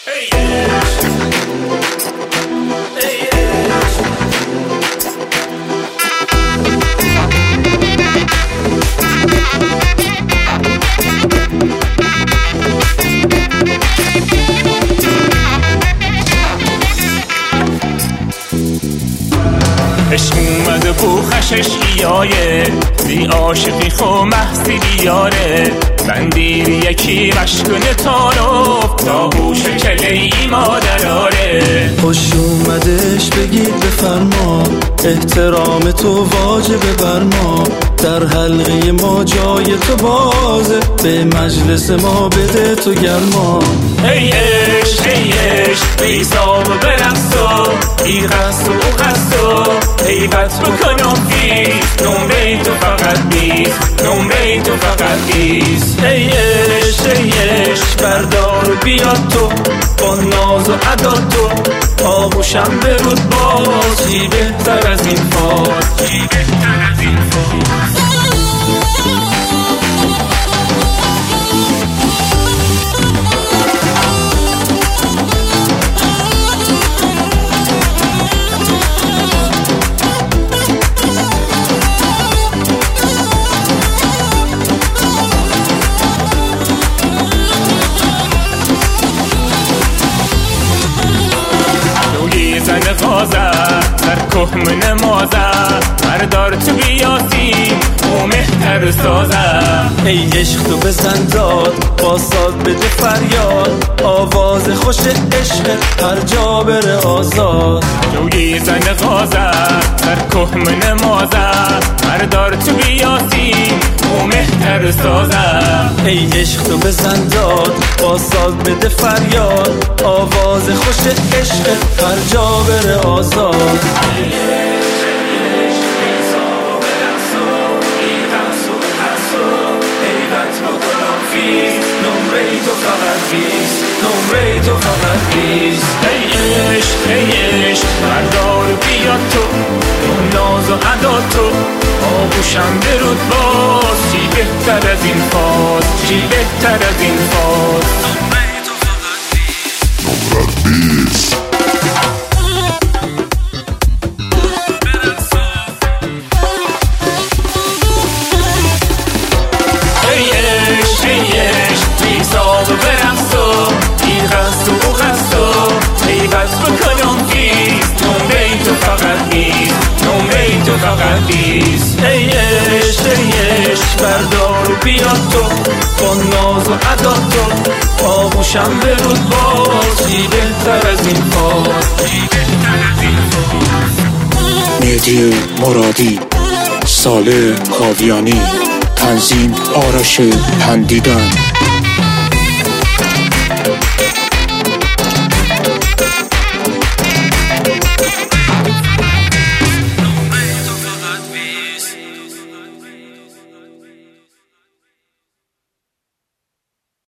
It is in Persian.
عشق اومده بو خششیایه بی عاشقی خو محسی بیاره بندیر یکی مشکن تانو تا بو شکل ای مادراره. خوش اومدش بگید بفرما احترام تو واجبه بر ما، در حلقه ما جای تو بازه، به مجلس ما بده تو گرما. ای عشق ای عشق بیزاب و برقصو ای قصد و قصد حیبت بکنم بیست نمره تو فقط بیست نمره تو فقط بیست. ای عشق ای عشق بردار و بیاد تو با ناز و ادا تو آغوشم برود باز چی بهتر از این فاز چی بهتر از این فاز. زن غازه در کهم نمازه بردار تو بیاسی او مهتر سازه. ای عشق تو بزن داد با ساز بده فریاد، آواز خوش عشق هر جا بره آزاد. جوی زن غازه در کهم نمازه بردار تو بیاسی او مهتر سازه. ای عشق تو بزن داد با ساز بده فریاد، آواز خوش عشق هر جا بره آزاد. نمره تو فقط بیست. ای عشق ای عشق بردار بیاد تو با ناز و ادا تو آغوشم برود باز چی بهتر از این فاز چی بهتر از این فاز. نمره تو فقط بیست. ای عشق ای عشق بیزاد و برقصو ای قصد و قصد حیبت بکنم بیست نمره تو فقط بیست نمره تو فقط بیست. ای عشق ای عشق بردار و بیاد تو با ناز و ادا تو آغوشم برود باز چی بهتر از این فاز چی بهتر از این فاز. مهدی مرادی، صالح کاویانی، تنظیم آرش پندیدن.